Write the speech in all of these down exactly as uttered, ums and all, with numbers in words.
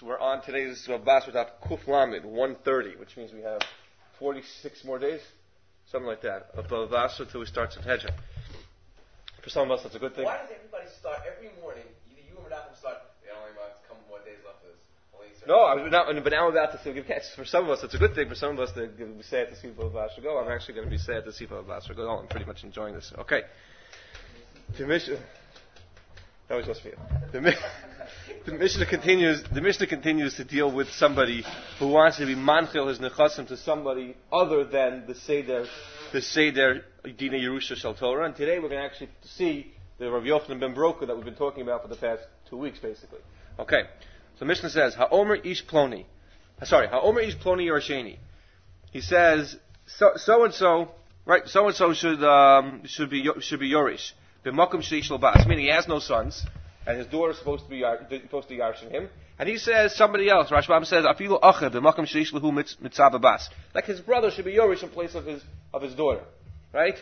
So we're on today's uh, Bas without Kuf Lamed, one thirty, which means we have forty-six more days, something like that, of the Bas until we start some Hedja. For some of us, that's a good thing. Why does everybody start every morning, either you or Menachem start, they don't only have a couple more days left of this? No, I was not, but now I'm about to say, for some of us, it's a good thing. For some of us, they're going to be sad to see the Bas go. I'm actually going to be sad to see the Bas go. I'm pretty much enjoying this. Okay. The Mishnah, that was just for you. The, the Mishnah continues. The Mishnah continues to deal with somebody who wants to be manchil his nechasim to somebody other than the Seder, the Seder Dina Yerusha Shel Torah. And today we're going to actually see the Rav Yochanan ben Broka that we've been talking about for the past two weeks, basically. Okay. So Mishnah says, Ha'omer ish ploni. Sorry, Ha'omer ish ploni Yerasheni. He says, so, so and so, right, so and so should, um, should be, should be Yorish. B'makom sheish lo bas. Meaning he has no sons, and his daughter is supposed to be, supposed to be Yarshin him. And he says somebody else, Rashbam says, Afilu acher b'makom sheish lehu mitzvah bas. Like his brother should be Yorish in place of his, of his daughter. Right?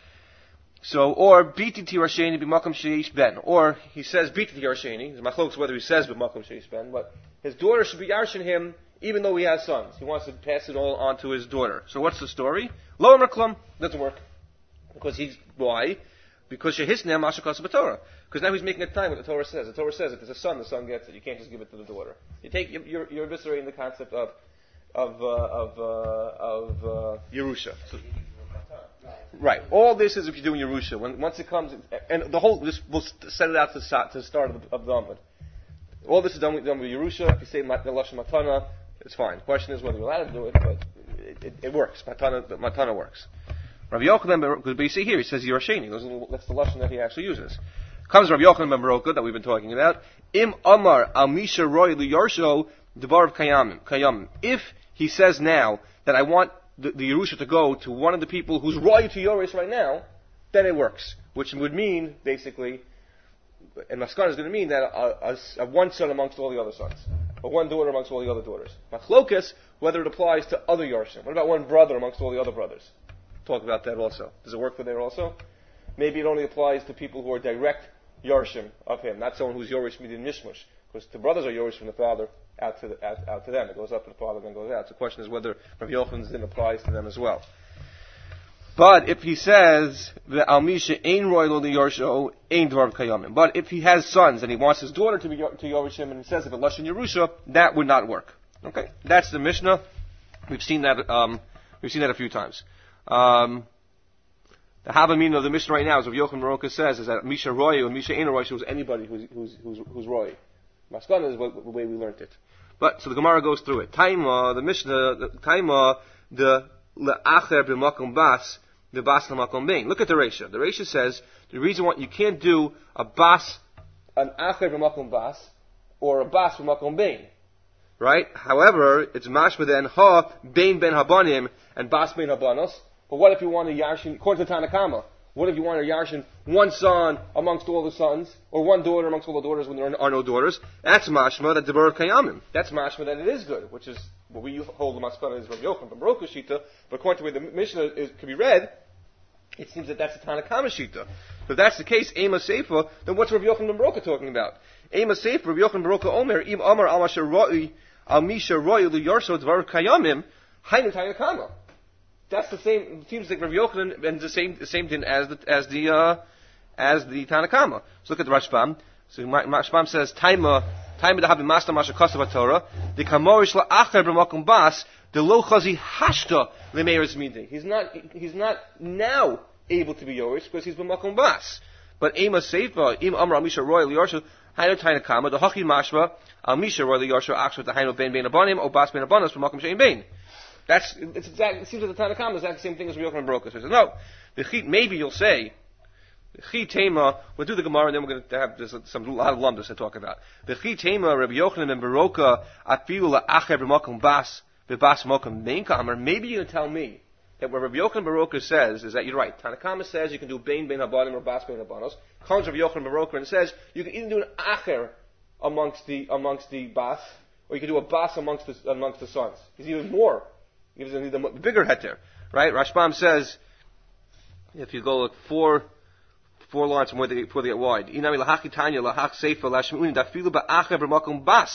So, or biti tirasheni b'makom sheish ben, or he says biti tirasheni. There's machlokes whether he says b'makom sheish ben, but his daughter should be yarshin him, even though he has sons. He wants to pass it all on to his daughter. So, what's the story? Lo merklum doesn't work because he's why? Because shehisnem mashakas b'Torah. Because now he's making a time what the Torah says. The Torah says if there's a son, the son gets it. You can't just give it to the daughter. You take you're you're eviscerating the concept of of uh, of uh, of uh, Yerusha. So, right. All this is if you're doing Yerusha. When, once it comes, and the whole, this, we'll set it out to, to the start of the, of the Amud. All this is done with, done with Yerusha. If you say the Lashon Matana, it's fine. The question is whether you're allowed to do it, but it, it, it works. Matana, Matana works. Rabbi Yochanan, but you see here, he says Yerasheni. That's the Lashon that he actually uses. Comes Rabbi Yochanan ben Baroka, that we've been talking about. Im Amar al Misha Roy Liyarsho Devar Kayamim. Kayamim. If he says now that I want the, the Yerusha to go to one of the people who's roy to Yoris right now, then it works. Which would mean, basically, and Maskana is going to mean that a, a, a one son amongst all the other sons. Or one daughter amongst all the other daughters. Machlokas, whether it applies to other Yarshim. What about one brother amongst all the other brothers? Talk about that also. Does it work for there also? Maybe it only applies to people who are direct Yarshim of him, not someone who's Yorish Midin Mishmush. Because the brothers are Yorish from the father out to the, out, out to them. It goes up to the father, then goes out. So the question is whether Rav Yochanan's din applies to them as well. But if he says that Al Misha Ein Royal the Yorsho Ein Dvar Kayamim, but if he has sons and he wants his daughter to be to Yorishim and he says if it Lashon Yerusha, that would not work. Okay, that's the Mishnah. We've seen that. Um, we've seen that a few times. Um, the Havamin of the Mishnah right now, as Rav Yochanan Baroka says, is that Misha Roy or Misha Ein Roy shows anybody who's who's who's, who's Roy. Maskana is what, the way we learned it. But so the Gemara goes through it. Taima, the Mishnah, the Taima, the le'acher b'makom bas, the bas l'makom bein. Look at the Reisha. The Reisha says the reason why you can't do a bas, an acher b'makom bas, or a bas b'makom bein. Right? However, it's mashma then ha bein ben habanim and bas bein habanos. But what if you want a yarshin, according to Tanakama, what if you want a yarshin, one son amongst all the sons, or one daughter amongst all the daughters when there are no daughters? That's mashma that debar kayamim. That's mashma that it is good, which is what we hold the maskana is Rav Yochanan ben Baroka shita. But according to the way the Mishnah is, can be read, it seems that that's the Tanakama shita. So if that's the case, ema seifa, then what's Rav Yochanan ben Baroka talking about? Ema seifa, Rav Yochanan ben Baroka omer im amar al masher roi al misha roi lu yarso debar kayamim hainu Tanakama. That's the same. It seems like Rav Yochanan and the same, the same thing as the as the uh, as the Tanakama. So look at the Rashbam. So Rashbam says, "Taima, taima dahabi master masha kasav Torah. The kamorish la acher b'makom bas. The lo chazi hashta lemeiris midi. He's not. He's not now able to be yorish because he's b'makom bas. But ema seifa im amra misha royal yarsha hainu Tanakama. The hachi mashma al misha royal yarsha actually the hainu ben ben abanim o bas ben abanos b'makom shein ben." That's, it's exact, it seems that the Tanakama is exactly the same thing as Rav Yochanan ben Baroka. So he says, no, the chit, maybe you'll say, the chit tema, we'll do the Gemara and then we're going to have this, some, a lot of lumdus to talk about. The chit tema, Rav Yochanan ben Baroka, afilu la'acher b'makom bas, b'bas makom bein kamer, maybe you're going to tell me that what Rav Yochanan ben Baroka says is that you're right. Tanakama says you can do bein bein habanim or bas bein habanos. Comes Rav Yochanan ben Baroka and says you can even do an acher amongst the, amongst the bas, or you can do a bas amongst the, amongst the sons. He's even more. Gives a the bigger heter, right? Rashbam says, if you go like four, four lines before they, before they get wide, Inami lahaki tanya lahak seifa lashmuin dafilu ba'acher b'makom bas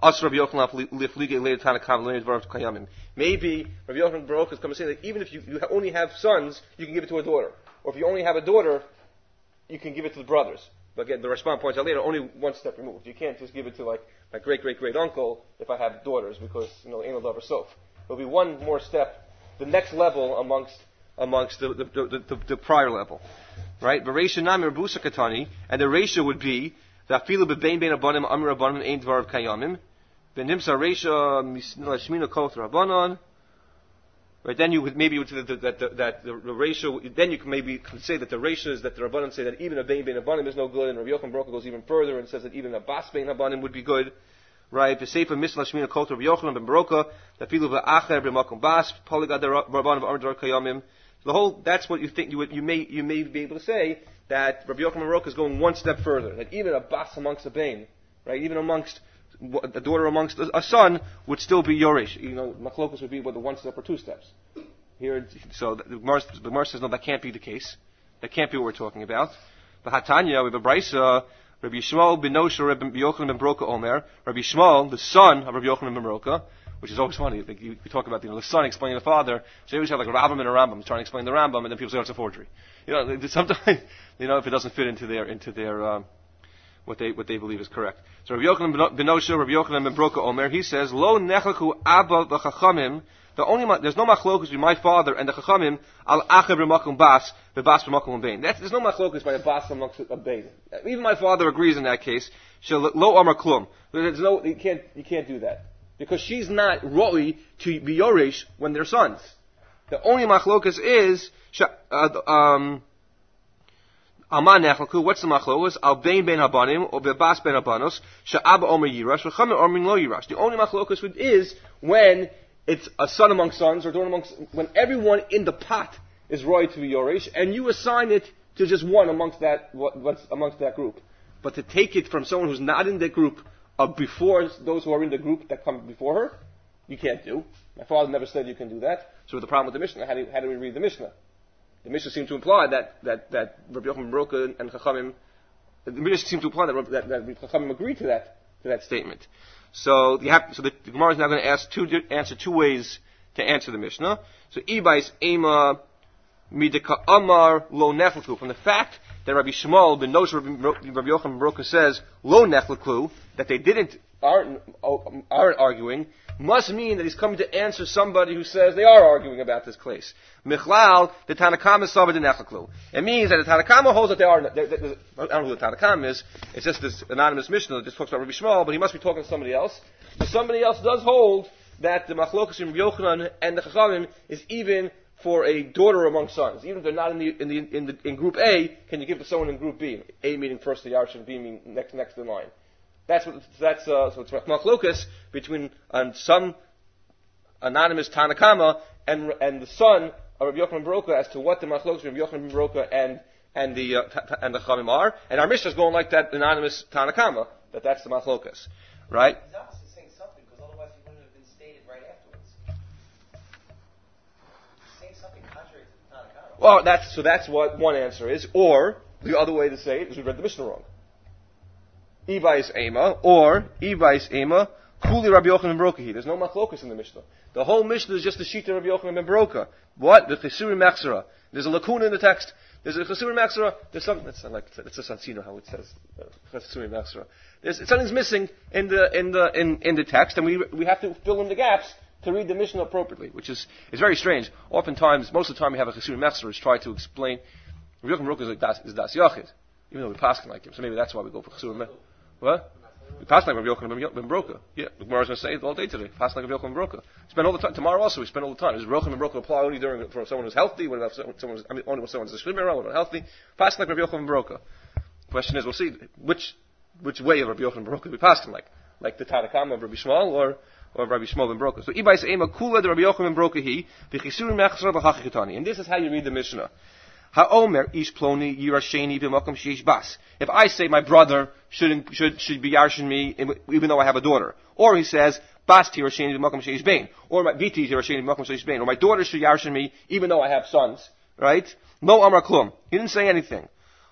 As Rabbi Yochanan liflige later Tanakam learned Dvarav Kayamim. Maybe Rabbi Yochanan Baruch is coming to say that even if you, you only have sons, you can give it to a daughter. Or if you only have a daughter, you can give it to the brothers. But again, the Rashbam points out later, only one step removed. You can't just give it to like my great great great uncle if I have daughters, because you know anal davar sof. There'll be one more step, the next level amongst amongst the the, the, the, the prior level, right? V'reisha nami rebusa katani, and the ratio would be that filu bebein bein abanim amir abanim ein dvar kayamim, v'nimsa reisha shmina koth rabbanon. Right, then you would maybe would say that, that, that, that the, the ratio, then you can maybe say that the ratio is that the Rabbanan say that even a Bein Bein Abanim is no good, and Rabbi Yochanan Baruch goes even further and says that even a Bas Bein Abanim would be good. Right, the Sefer Misla Shmina Kol Rabbi Yochanan Ben Baruch, that Filu V'Acher B'Makom Bas, Poligad the Rabbanan of Amar Kayamim. The whole, that's what you think, you would, you may, you may be able to say, that Rabbi Yochanan Ben Baruch is going one step further, that even a Bas amongst a Bein, right, even amongst a daughter amongst a son would still be Yorish. You know, Machlokus would be whether one step or two steps. Here, so the Gemara says no, that can't be the case. That can't be what we're talking about. But Hatanya, we have a brisa, Rabbi Yishmael ben Nosha, Rabbi Yochanan ben Broka Omer, Rabbi Yishmael, the son of Rabbi Yochanan ben Broka, which is always funny. Like you, you talk about, you know, the son explaining the father. So you always have like a Rambam and a Rambam trying to explain the Rambam, and then people say oh, it's a forgery. You know, sometimes, you know, if it doesn't fit into their into their um, what they what they believe is correct. So Rabbi Yochanan ben Nosha, Rabbi Yochanan ben Broka Omer, he says, Lo nechaku abba v'chachamim. The only there's no machlokus between my father and the chachamim al acher b'makom bas b'bas b'makom bein. There's no machlokus by a bas amongst a bein. Even my father agrees in that case. Shel lo amar klum. There's no you can't you can't do that because she's not roi to be yoresh when they're sons. The only machlokus is uh, um. Aman nechalku. What's the machlokus? Al bein ben habanim or b'bas ben habanos. She'aba omer yirash v'chachamim omer lo yirash. The only machlokus is when it's a son among sons, or daughter amongst, when everyone in the pot is roy to be Yoresh, and you assign it to just one amongst that, what, what's amongst that group. But to take it from someone who's not in the group of before those who are in the group that come before her, you can't do. My father never said you can do that. So the problem with the Mishnah, how do, how do we read the Mishnah? The Mishnah seems to imply that, that, that Rabbi Yochanan ben Broka and Chachamim, the Mishnah seems to imply that, that, that Chachamim agree to that, to that statement. So you have, so the, the Gemara is now going to ask two, answer two ways to answer the Mishnah. So Ibais Ema Midika Amar Lo Neflaku. From the fact that Rabbi Shmuel ben Nosha Rabbi Yochanan ben Baruch says Lo Neflaku, that they didn't aren't aren't arguing, must mean that he's coming to answer somebody who says they are arguing about this case. Michlal, the Tanakama Saba de Neflaku. It means that the Tanakama holds that they are. They, they, they, I don't know who the Tanakama is. It's just this anonymous Mishnah that just talks about Rabbi Shmuel, but he must be talking to somebody else. But somebody else does hold that the Machlokas in Rabbi Yochanan and the Chachamim is even for a daughter among sons. Even if they're not in the in the in, the, in Group A, can you give to someone in Group B? A meaning first the Yarsha, and B meaning next next in line. That's what that's uh, so it's Machlokas between um, some anonymous Tanakama and and the son of Rabbi Yochanan ben Broka as to what the Machlokas of Rabbi Yochanan ben Broka and and the uh, t- t- and the Chachamim are. And our Mishnah is going like that anonymous Tanakama, that that's the Machlokas, right? He's obviously saying something because otherwise he wouldn't have been stated right afterwards. He's saying something contrary to the Tanakama. Well, that's so that's what one answer is, or the other way to say it is we read the Mishnah wrong. Ibais Ema, or Ibais Ema, Kuli Rabbi Yochanan ben Broka. There's no machlokus in the Mishnah. The whole Mishnah is just the sheet of Rabbi Yochanan ben Broka. What? The Chesuri Mechsera. There's a lacuna in the text. There's a Chesuri Mechsera. There's something. That's like it's a Sansino how it says Chesuri Mechsera. There's something's missing in the in the in, in the text, and we we have to fill in the gaps to read the Mishnah appropriately, which is is very strange. Oftentimes, most of the time, we have a Chesuri Mechsera is try to explain. Rabbi Yochanan ben Broka is like das is das Yachid, even though we pass like him. So maybe that's why we go for Chesuri Mechsera. What? We pass like Rabbi Yochanan ben Broka. Yeah, the Gemara is going to say it all day today. Pass like Rabbi Yochanan ben Broka. Spend all the time. Tomorrow also we spend all the time. Does Rabbi Yochanan ben Broka apply only during for someone who's healthy? When someone who's, I mean, only when someone's a shlimera, when healthy? Pass like Rabbi Yochanan ben Broka. Question is, we'll see which which way of Rabbi Yochanan ben Broka we pass like, like the Tanakama of Rabbi Shmuel or or Rabbi Shmuel ben Broka. So Ibais Ema Kula de Rabbi Yochanan ben Broka he v'chisurim mechsar b'hachikatani. And this is how you read the Mishnah. Ha'omer ish ploni yirasheni b'makom sheish bas. If I say my brother shouldn't should should be yarshin me even though I have a daughter, or he says bas tirasheni b'makom sheish bein, or my viti tirasheni b'makom sheish bein, or my daughter should yarshin me even though I have sons, right? No amar klum. He didn't say anything.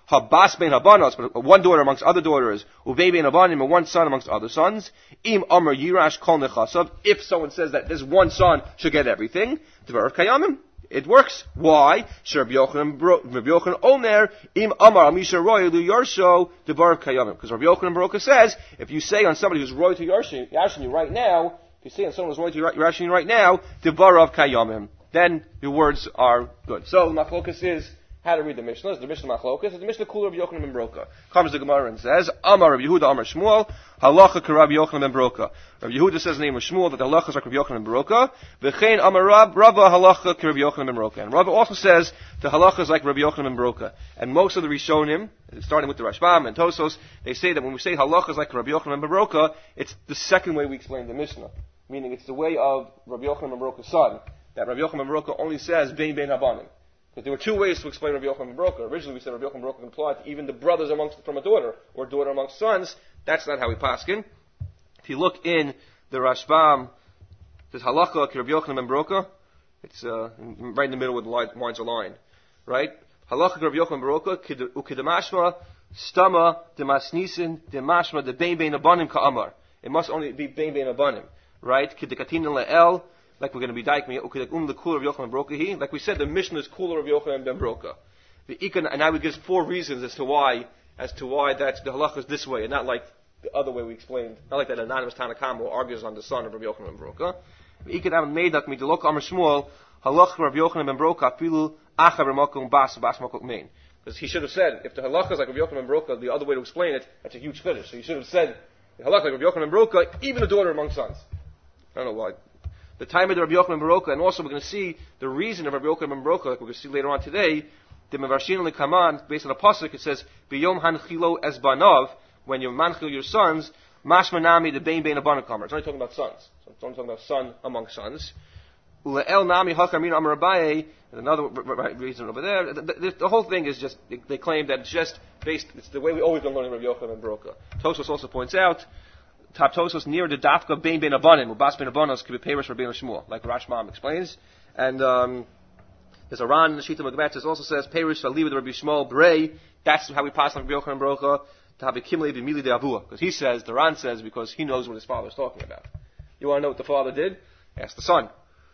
habas bein habanos, but one daughter amongst other daughters, ubei bein habanim, and one son amongst other sons. Im amar yirash kol nechasav. If someone says that this one son should get everything, dvar kayamim. It works. Why? Rabbi Yochanan Omer im amar amisha roy lu yarsho dvar kayamim. Because Rabbi Yochanan Baroka says, if you say on somebody who's roy to yarshin you right now, if you say on someone who's roy to yarshin you right now, dvar of kayamim, then your words are good. So the machlokas is how to read the Mishnah. Is the Mishnah machlokas? Is the Mishnah cooler of Yochanan ben Baroka? Comes the Gemara and says, Amar Rabbi Yehuda Amar Shmuel, halacha ka Rabbi Yochanan ben Baroka. Rabbi Yehuda says the name of Shmuel that the halacha is like Rabbi Yochanan ben Baroka. V'chein Amar Rab, Rava halacha ka Rabbi Yochanan ben Baroka. And Rava also says the halacha is like Rabbi Yochanan ben Baroka. And most of the Rishonim, starting with the Rashbam and Tosos, they say that when we say halacha is like Rabbi Yochanan ben Baroka, it's the second way we explain the Mishnah. Meaning it's the way of Rabbi Yochanan ben Baroka's son. That Rabbi Yochanan ben Baroka only says bein bein habanim. Because there were two ways to explain Rabbi Yochanan ben Baroka. Originally we said Rabbi Yochanan ben Baroka implied to even the brothers amongst from a daughter, or daughter amongst sons. That's not how we paskin. If you look in the Rashbam, there's halacha Rabbi Yochanan ben Baroka. It's uh, right in the middle where the lines are lined. Right? Halacha Rabbi Yochanan ben Baroka, ukidamashma, stama, demasnisin, demashma, de bein bein abanim ka'amar. It must only be bein bein abanim. Right? Kidikatin le'el. Like we're going to be daikmi, um the cooler of Yochanan ben Baroka he. Like we said, the Mishnah is cooler of Yochanan ben Baroka. The Ikan, and I would give four reasons as to why, as to why that's the halacha is this way, and not like the other way we explained, not like that anonymous Tanakam who argues on the son of Rabbi Yochanan ben Baroka. The Ikan am made that me the look Amar Shmuel halacha Rabbi Yochanan ben Baroka filu acha b'makom bas bas makom main. Because he should have said, if the halacha is like Rabbi Yochanan ben Baroka, the other way to explain it, that's a huge finish. So he should have said, the halacha like Rabbi Yochanan ben Baroka, even a daughter among sons. I don't know why. The time of the Rabbi Yochanan ben Baroka, and also we're going to see the reason of Rabbi Yochanan ben Baroka, like we're going to see later on today, the Mevarshin Lekaman, based on a pasuk, it says, B'yom hanchilo es banav, when you manchil your sons, mashmanami the bein bein abanakamer. It's only talking about sons. So it's only talking about son among sons. Ule'el nami hakamin amar Abaye, and another reason over there. The, the, the whole thing is just, they, they claim that it's just based, it's the way we always been learning Rabbi Yochanan ben Baroka. Tosos also points out, Taptosos near the dafka bein bein abanim, ubas bein abanos could be perish for bein Shmuel, like Rashbam explains. And um, there's a Ran, the Shita Magmatzis also says perish shaliva the Rabbi Shmuel brei. That's how we pass on Rabbi Yochanan ben Baroka to have a kimle b'mili de avua, because he says the Ran says because he knows what his father is talking about. You want to know what the father did? Ask the son.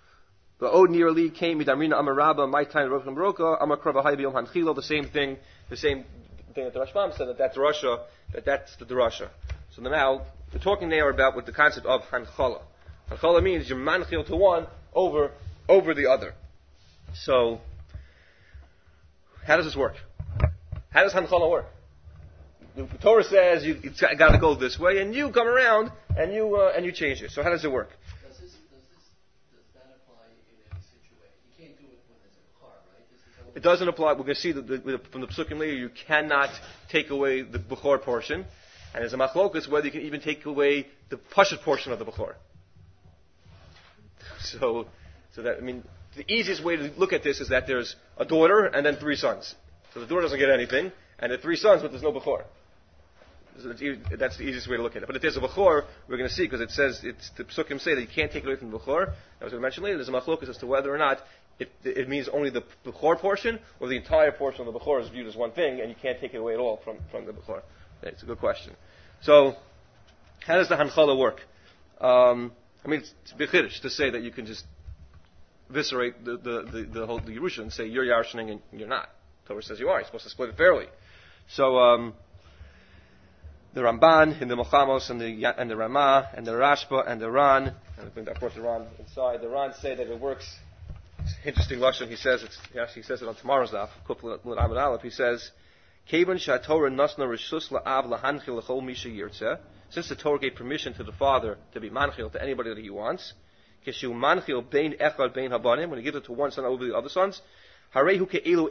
The od nearly came midamrina amar Rabba my time Rabbi Yochanan ben Baroka amar krava hay b'yom hanchilo. The same thing, the same thing that the Rashbam said that that's Russia, that that's the Drasha. So now, we're talking there about with the concept of Hanchala. Hanchala means you're manchil to one over, over the other. So, how does this work? How does Hanchala work? The Torah says you, you got to go this way, and you come around and you uh, and you change it. So how does it work? Does this, does this, does that apply in any situation? You can't do it when there's a car, right? This is it doesn't apply. We're going to see the, the, from the Psukim later, you cannot take away the Bechor portion. And there's a machlokus whether you can even take away the Pashut portion of the Bechor. So, so that, I mean, the easiest way to look at this is that there's a daughter and then three sons. So the daughter doesn't get anything, and the three sons, but there's no Bechor. So that's the easiest way to look at it. But if there's a Bechor, we're going to see, because it says, it's, the Psukim say that you can't take it away from the Bechor. I was going to mention later, there's a machlokus as to whether or not it, it means only the Bechor portion, or the entire portion of the Bechor is viewed as one thing, and you can't take it away at all from, from the Bechor. It's a good question. So, how does the Hanchala work? Um, I mean, it's bechirish to say that you can just eviscerate the, the, the, the whole the Yerusha and say you're Yarshaning and you're not. Torah says you are. You're supposed to split it fairly. So, um, the Ramban and the Mochamos and the and the Ramah and the Rashba and the Ran, and I think I brought the Ran inside. The Ran say that it works. It's interesting lashon. He says it's he actually says it on tomorrow's daf. Kupla Amud Aleph. He says. Since the Torah gave permission to the father to be manchil to anybody that he wants, when he gives it to one son over the other sons, from a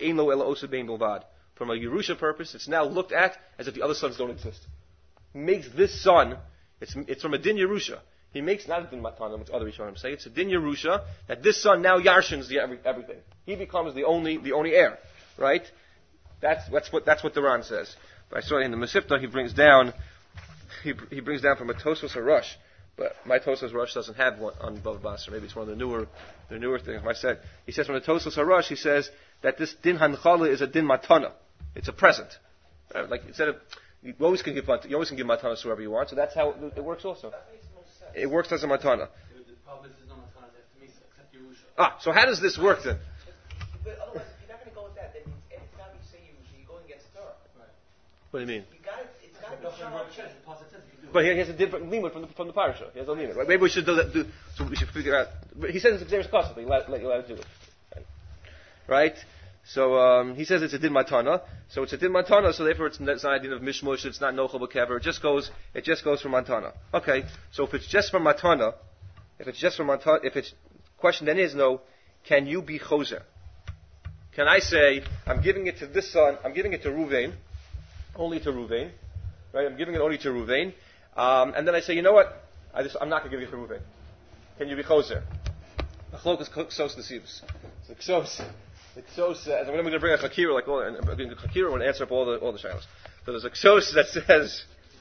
Yerusha purpose, it's now looked at as if the other sons don't exist. He makes this son, it's, it's from a din Yerusha. He makes not a din matanim, which other Rishonim say, it's a din Yerusha, that this son now yarshins the every, everything. He becomes the only, the only heir, right? That's, that's what that's what the Ran says. But I saw in the Mesivta he brings down he he brings down from a Tosfos Harush, but my Tosfos Harush doesn't have one on Bava Basra. Maybe it's one of the newer the newer things. I said he says from the Tosfos Harush he says that this din Hanchala is a din matana. It's a present Right? Like instead of you always can give you always can give matanas to whoever you want. So that's how it, it works. Also, That makes no sense. it works as a matana. The problem is there's no matanas after Misa except Yerusha. Ah, so how does this work then? But otherwise, if you're not going to go with that, then it's, every time you say Yerusha, you're going against Torah. Right. What do you mean? You got it. It's got to be That's what Shalom Mark says. The pasuk says you can do it. But he has a different limit from the from the parasha. He has a limit. Right? Maybe we should do that. Do, so we should figure out. But he says it's there's possible. You let you allowed to do it, right? So um, he says it's a din matana. So it's a din matana. So therefore it's, it's not a din of mishmush. It's not nochel b'kever. It just goes. It just goes from matana. Okay. So if it's just from matana, if it's just from matana, if it's question then is no. Can you be choser? Can I say I'm giving it to this son? I'm giving it to Ruvain, only to Ruvain. Right, I'm giving it only to Ruvain, um, and then I say, you know what? I just, I'm not going to give you to Ruvain. Can you be choser? The chlok is ksos nesivus. The ksos, the ksos says, and we're going to bring a chakira like all, and a chakira will answer up all the all the shalos. So there's a ksos that says,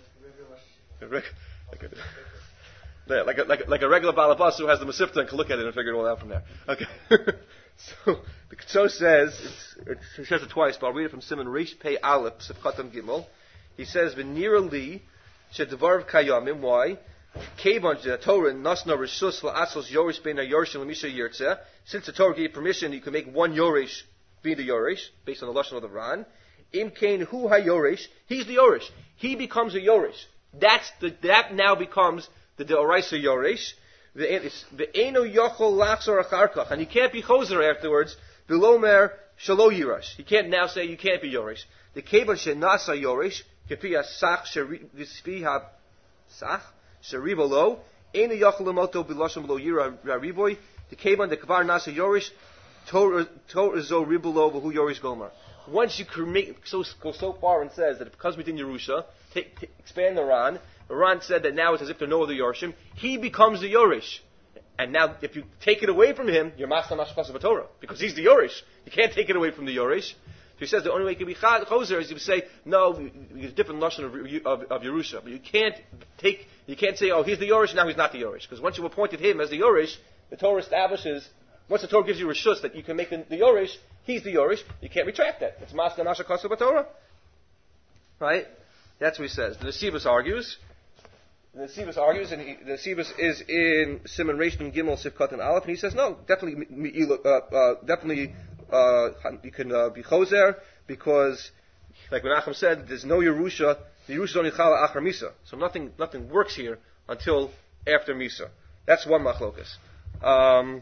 like a, yeah, like a, like a, like a regular balabas who has the masifta and can look at it and figure it all out from there. Okay. So the ksos says, it's, it's, it says it twice, but I'll read it from Simon Rish Pei Aleph Sefkatam Gimel. He says, "V'nira li shedevar kayamim." Why? Kevan the Torah nasna rishus la'asos yorish bein yorshim l'misha yirtzeh. Since the Torah gave permission, you can make one yorish be the yorish based on the lashon of the Ran. Im kain hu hayorish. He's the yorish. He becomes a yorish. That's the that now becomes the deoraisa yorish. Ve'eno yochol lachzor acharkach, and he can't be choser afterwards. Belomer shalo yirash. He can't now say you can't be yorish. The kevan shenasa yorish. Kepia sach sheriha sach sheribolo ena yacholamoto bilashim lo yira riboy the kevan the kavar nasa yorish Torah zo ribolo who yorish gomer. Once you can make, so go so far and says that because we did Yerusha, take, take, expand the Ran. The Ran said that now it's as if there are no other Yorshim. He becomes the Yorish. And now, if you take it away from him, you're Master Mashkas of Torah. Because he's the Yorish. You can't take it away from the Yorish. So he says the only way it can be Choser is you say, no, there's a different notion of, of, of Yerusha. But you can't take, you can't say, oh, he's the Yorish, now he's not the Yorish. Because once you appointed him as the Yorish, the Torah establishes, once the Torah gives you Rishus that you can make the, the Yorish, he's the Yorish, you can't retract that. It's Master Mashkas of Torah. Right? That's what he says. The Nesivus argues, the Nesivus argues, and he, the Nesivus is in Simon Rishon Gimel Sifkat and Aleph, and he says, no, definitely, uh, uh, definitely, uh, you can uh, be Choser, because, like Menachem said, there's no Yerusha, the Yerusha is only Chala Achar Misa, so nothing, nothing works here until after Misa. That's one machlokas. Um,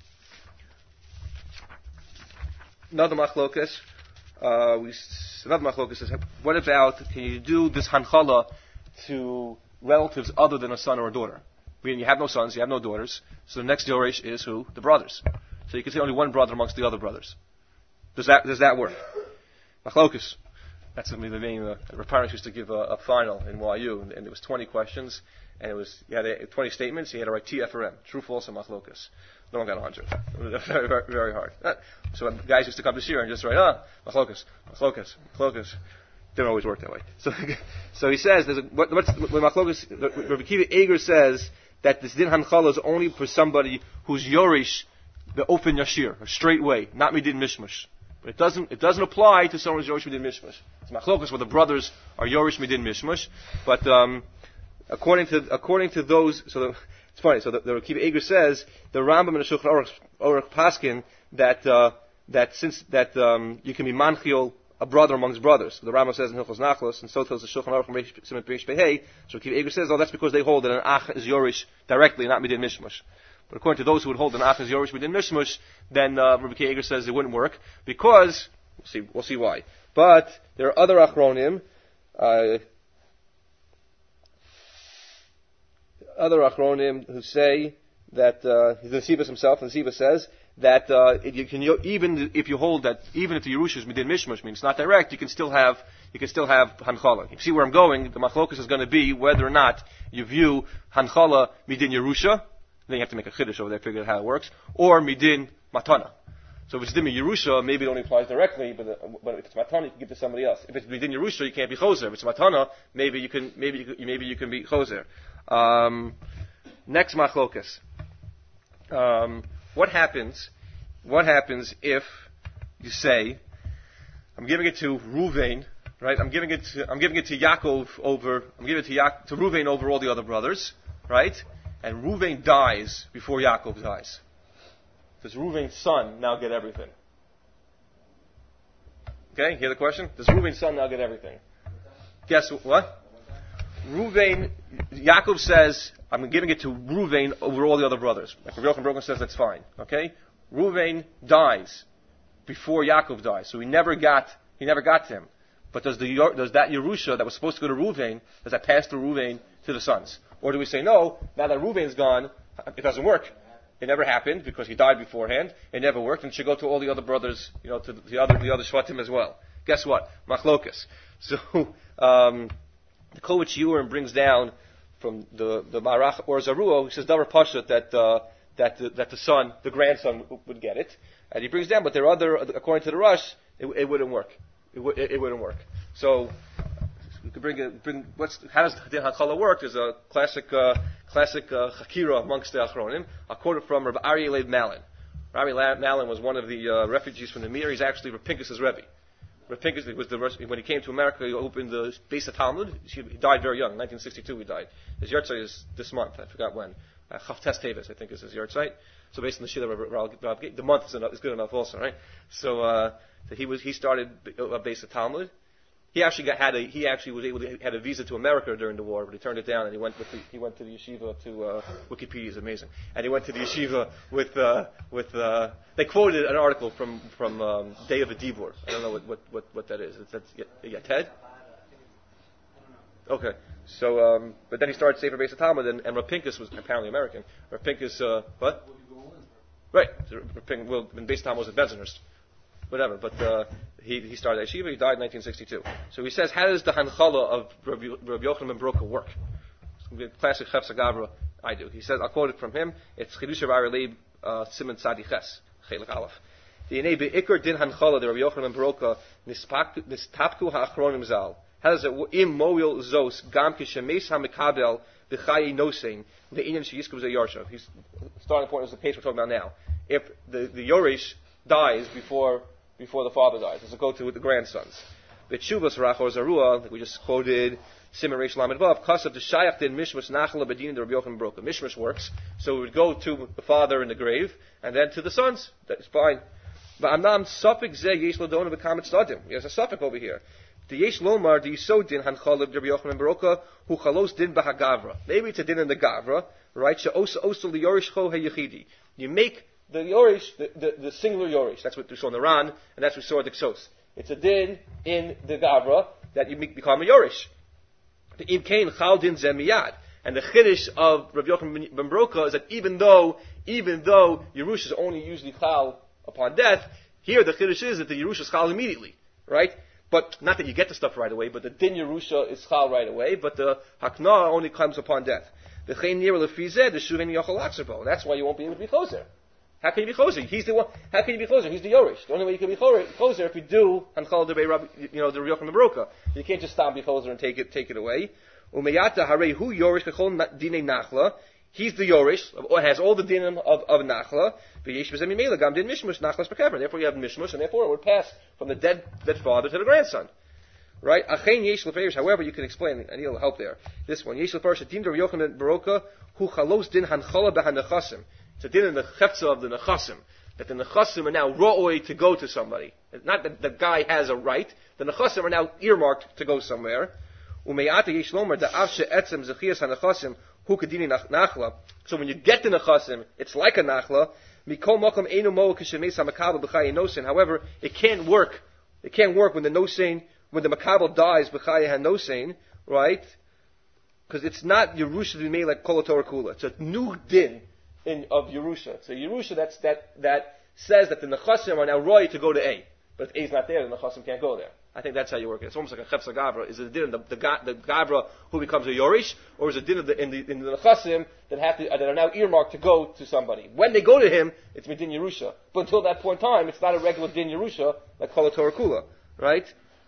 another machlokas, uh, we, another machlokas is, what about, can you do this Hanchala to relatives other than a son or a daughter? Meaning you have no sons, you have no daughters, so the next Yoresh is who? The brothers. So you can say only one brother amongst the other brothers. Does that, does that work? Machlokas. That's the main, uh, Raparis used to give a, a final in Y U, and, and there was twenty questions, and it was, you had a, twenty statements, you had to write T, F, or M. True, false, and machlokas. No one got a hundred. very, very, very hard. Uh, so guys used to come this year and just write, ah, machlokas, machlokas, machlokas. Didn't always work that way. So, so he says, there's a, what, what's, when machlokas, Rabbi Akiva Eger says that this din hanchala is only for somebody who's yorish, the open yashir, a straight way, not midin mishmash. But it doesn't, it doesn't apply to someone who's yorish midin mishmash. It's machlokas where the brothers are yorish midin mishmash. But, um, according to, according to those, so the, it's funny, so the, the Rabbi Akiva Eger says, the Rambam and the Shulchan Aruch, Aruch Paskin, that, uh, that since, that, um, you can be manchiol, a brother amongst brothers. The Rambam says in Hilchos Nachlos, and so tells the Shulchan Aruch and Simon Perish Behei. So Rabbi Akiva Eger says, oh, that's because they hold that an ach is yorish directly, not midin mishmash. But according to those who would hold an ach is yorish midin mishmash, then uh, Rabbi Akiva Eger says it wouldn't work because we'll see, we'll see why. But there are other achronim, uh, other achronim who say that uh, the Nesivus himself, the Nesivus says that uh, it, you can even if you hold that even if the Yerusha is midin mishmash, means it's not direct, you can still have you can still have hanchala. You see where I'm going? The machlokus is going to be whether or not you view hanchala midin Yerusha. Then you have to make a chiddush over there, figure out how it works, or midin matana. So if it's midin Yerusha, maybe it only applies directly, but, uh, but if it's matana, you can give it to somebody else. If it's midin Yerusha, you can't be choser. If it's matana, maybe you can maybe you can, maybe you can be choser. Um, next machlokus. Um, what happens? What happens if you say, I'm giving it to Ruvain, right? I'm giving it to, I'm giving it to Yaakov over, I'm giving it to Ya- to Reuven over all the other brothers, right? And Reuven dies before Yaakov dies. Does Reuven's son now get everything? Okay, hear the question? Does Reuven's son now get everything? Guess what? Reuven, Yaakov says, I'm giving it to Reuven over all the other brothers. Like Rabbi Yochanan Broken says, that's fine. Okay? Reuven dies before Yaakov dies, so he never got, he never got to him. But does the does that Yerusha that was supposed to go to Reuven, does that pass through Reuven to the sons? Or do we say, no, now that Reuven's gone, it doesn't work. It never happened because he died beforehand. It never worked, and it should go to all the other brothers, you know, to the other the other Shvatim as well. Guess what? Machlokas. So um, the Kovach Yurim brings down from the the Marach or Zaruo, he says Davar Pashat that uh, that the, that the son, the grandson, would get it, and he brings down. But there are other, according to the Rush, it, it wouldn't work. It, w- it, it wouldn't work. So you could bring it. Bring what's how does Din HaChala work? There's a classic uh, classic uh, Chakira amongst the Achronim. I quote it from Rabbi Aryeh Leib Malin. Rabbi Malin was one of the uh, refugees from the Mir. He's actually Rav Pinkus's Rebbe. Rav Pinkus was the when he came to America, he opened the Beis HaTalmud. He died very young, nineteen sixty-two. He died. His yahrzeit is this month. I forgot when. Uh, Chavtes Teves, I think, is his yahrzeit. So based on the Shila, the month is, enough, is good enough also, right? So, uh, so he was he started a Beis HaTalmud. He actually got, had a he actually was able to had a visa to America during the war, but he turned it down and he went with the, he went to the yeshiva to uh, Wikipedia is amazing, and he went to the yeshiva with uh, with uh, they quoted an article from from um, Day of a Dibur. I don't know what what, what, what that is. It's, that's Yated. Okay, so um, but then he started Sefer Beis HaTalmud, and, and Rav Pinkus was apparently American. Rav Pinkus, uh, what? Right, so Rav Pinkus, well, in Beis HaTalmud was at Benzenhurst. Whatever, but uh, he he started Yeshiva. He died in nineteen sixty-two. So he says, how does the Hanchala of Rabbi, Rabbi Yochanan ben Broka work? Classic Chefsa Gavra. I do. He says, I'll quote it from him. It's Chidush Rav Leib Simon Tzadi Ches Chelik Aleph. The Inei Beikar Din Hanchala the Rabbi Yochanan ben Broka Nistapku Ha'achronim Zal. How does it work? Im Moil Zos Gam Kishemes HaMekabel V'Chayi Nosein the Inyan Sheyiskum Zayarshav. His starting point is the case we're talking about now. If the the Yorish dies before before the father dies. Does it go to the grandsons? The Chuvas Rach or Zarua, like we just quoted, Simon Reish Lamed Vav, Kasav the Shayach din Mishmash Nachla Bedin the Rabbi Yochanan Broka. Mishmash works, so it would go to the father in the grave, and then to the sons. That's fine. But Amnam Safik Zeh Yesh Ladona Bekamet Stadim. There's a Safik over here. The Yesh Lomar, the Yisod din Hanchala Rabbi Yochanan Broka, who Chalos din Bahagavra. Maybe it's a din in the Gavra, right? She'osa Osel the Yorish Cho HaYechidi. You make the Yorish, the, the, the singular Yorish, that's what we saw in the Ran, and that's what we saw in the Ksos. It's a din in the Gavra that you make, become a Yorish. The Ibkain Chal din Zemiyad. And the Chiddush of Rabbi Yochanan ben Broka is that even though, even though Yerush is only usually Chal upon death, here the Chiddush is that the Yerush is Chal immediately, right? But not that you get the stuff right away, but the din Yerusha is Chal right away, but the Hakna only comes upon death. The Chein Nir Lefizeh, the Shuven Yochel Atzerbo. That's why you won't be able to be closer. How can you be closer? He's the one. How can you be closer? He's the Yorish. The only way you can be closer if you do Hanchal Debei Rabbi, you know, the Rabbi Yochanan ben Broka. You can't just stop be closer and take it, take it away. Umeyata Harei Hu Yorish Kechol Dinei Nachla. He's the Yorish, or has all the dinim of, of Nachla. V'yesh b'zeh mimela gam din mishmush Nachlas b'kever. Therefore you have mishmush, and therefore it would pass from the dead dead father to the grandson. Right? Achein yesh leferish. However, you can explain. I need a little help there. This one. Yesh leferish din Rabbi Yochanan ben Broka hu chalos din Hanchala b'hanechasim. It's a din in the chefza of the nechasim, that the nechasim are now ra'oi to go to somebody. It's not that the guy has a right. The nechasim are now earmarked to go somewhere. Umeyata yesh lomer da'av she'etzem zechias hanechasim hu kedini nachla. So when you get the nechasim, it's like a nachla. Mikol makom einu mo kishemes hamakabel b'chayi nosein. However, it can't work. It can't work when the nosein, when the makabel dies b'chayi hanosein, right? Because it's not Yerusha to be made like Kol Torah Kula. It's a new din. In, of Yerusha. So Yerusha that's, that, that says that the Nechasim are now roy to go to A. But if A is not there, the Nechasim can't go there. I think that's how you work it. It's almost like a Chefsa Gavra. Is it a din in the, the, the Gavra who becomes a Yorish? Or is it a din in the, in the, in the Nechasim that, have to, that are now earmarked to go to somebody? When they go to him, it's Medin Yerusha. But until that point in time, it's not a regular Din Yerusha like Kol Torah Kula. Right?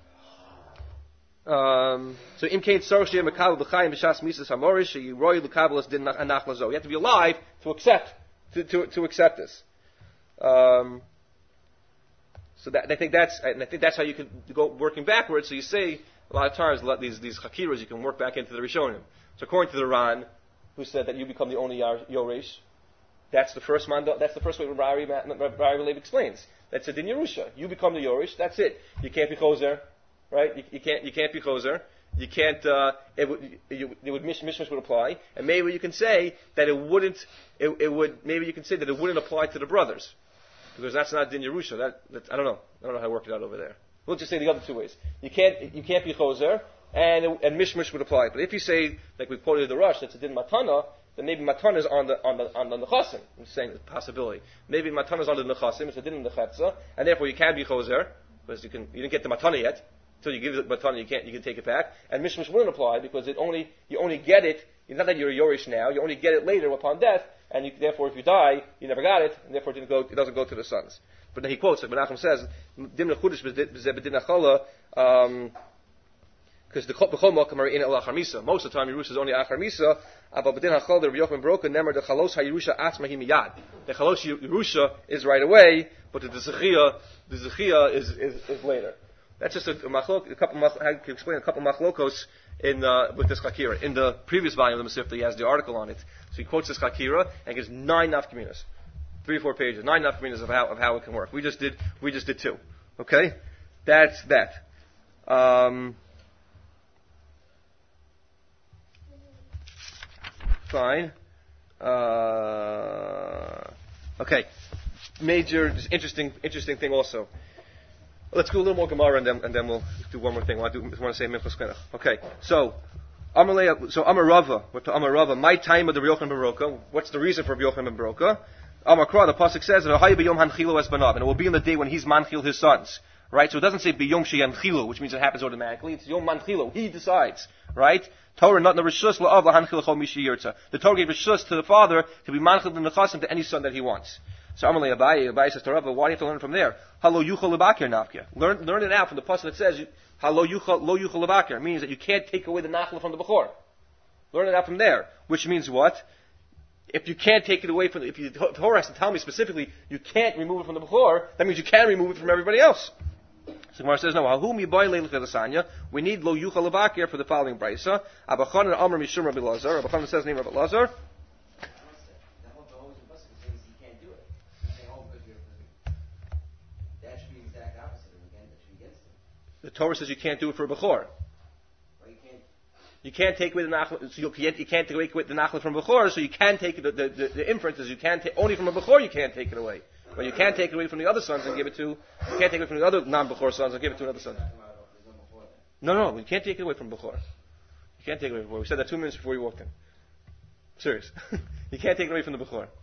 Um, so im kain tzarich sheyeh mekabel b'chayim b'shas misas hamorish sheyiroy l'kabelas din nachlazo. You have to be alive to accept to to, to accept this. Um, So that, I think that's, and I think that's how you can go working backwards. So you say, a lot of times, a lot, these, these chakiras, you can work back into the Rishonim. So according to the Ran, who said that you become the only Yoresh, that's the first manda, that's the first way Rabbi Leib explains. That's a din Yerusha. You become the Yoresh, that's it. You can't be Choser, right? You, you can't, you can't be Choser. You can't, uh, it would, you, it would, Mishmash would apply. And maybe you can say that it wouldn't, it, it would, maybe you can say that it wouldn't apply to the brothers. Because that's not din Yerusha. That, that, I don't know. I don't know how to work it out over there. We'll just say the other two ways. You can't, you can't be Choser, and, and Mishmash would apply. But if you say, like we quoted the Rush, that's a din Matana, then maybe Matana is on the, on the, on the Nechasim. I'm saying it's a possibility. Maybe Matana is on the Nechasim, it's a din in the Chetza, and therefore you can be Choser, because you can, you didn't get the Matana yet. Until you give it Matana, you can't, you can take it back. And Mishmash wouldn't apply, because it only, you only get it, it's not that you're a Yorish now, you only get it later upon death, and you, therefore if you die, you never got it, and therefore it, didn't go, it doesn't go to the sons. But then he quotes, like Menachem says, Dimna Chudish b'Dina Chala, um, because the B'chol Malkam are in El Acharmisa. Most of the time, Yerusha is only Acharmisa. But B'Din HaChol, the Rabbi Yochanan Broka, Nemer, the Chalos HaYerusha Atzma Miyad. The Chalos Yerusha is right away, but the Zechia, the Zechia is, is, is later. That's just a, a machlok, a couple, I can explain a couple machlokos in, uh, with this Chakira. In the previous volume of the Masifta, he has the article on it. So he quotes this Chakira and gives nine nafkaminas. Three or four pages, nine nafkaminas of how, of how it can work. We just did, we just did two. Okay? That's that. Um, Fine. Uh, okay. Major, just interesting, interesting thing also. Let's go a little more Gemara and then, and then we'll do one more thing. I want to, do, want to say Minchas Chinuch. Okay. So, Amalei, so Amarava, what to Amarava, my time of the Rabbi Yochanan ben Baroka. What's the reason for Rabbi Yochanan ben Baroka? Amakra, the pasuk says, and it will be in the day when he's manchil his sons. Right? So it doesn't say biyom sheyanchilu, which means it happens automatically. It's yom manchilu. He decides. Right? Torah not the rishus la'av lahanchil chol mishi yirtza. The Torah gave rishus to the father to be manchil the nechasim to any son that he wants. So Amalei Abaye, Abaye says to Rava, why do you have to learn from there? Halo yuchal lebakir nafkia. Learn, learn it out from the pasuk that says, halo yuchal, lo yuchal lebakir. Means that you can't take away the nachla from the bechor. Learn it out from there. Which means what? If you can't take it away from the, if you, the Torah has to tell me specifically, you can't remove it from the bechor, that means you can remove it from everybody else. So Gemara says, no, we need lo yuchal lebakir for the following brisa. Abachanan Amar Mishum Rabbi Lazar. Abachanan says the name of Rabbi Lazar. The Torah says you can't do it for a bechor. You can't take away the nachla. So you can't, you can't take away the nachla from bechor. So you can take it, the, the, the, the inference is you can't take only from a bechor. You can't take it away. But you can't take it away from the other sons and give it to, you can't take it from the other non-Bechor sons and give it to another son. No, no, you can't take it away from Bechor. You can't take it away from Bechor. We said that two minutes before you walked in. Serious. You can't take it away from the Bechor.